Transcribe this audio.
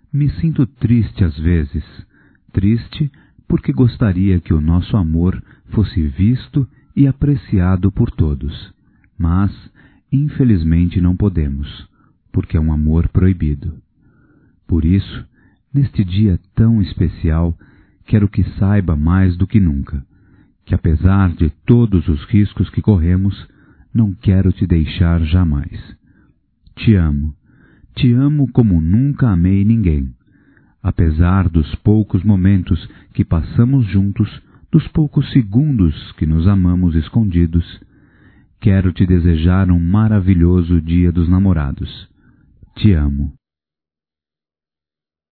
Me sinto triste às vezes, triste porque gostaria que o nosso amor fosse visto e apreciado por todos, mas, infelizmente, não podemos, porque é um amor proibido. Por isso, neste dia tão especial, quero que saiba mais do que nunca, que apesar de todos os riscos que corremos, não quero te deixar jamais. Te amo como nunca amei ninguém. Apesar dos poucos momentos que passamos juntos, dos poucos segundos que nos amamos escondidos, quero te desejar um maravilhoso Dia dos Namorados. Te amo.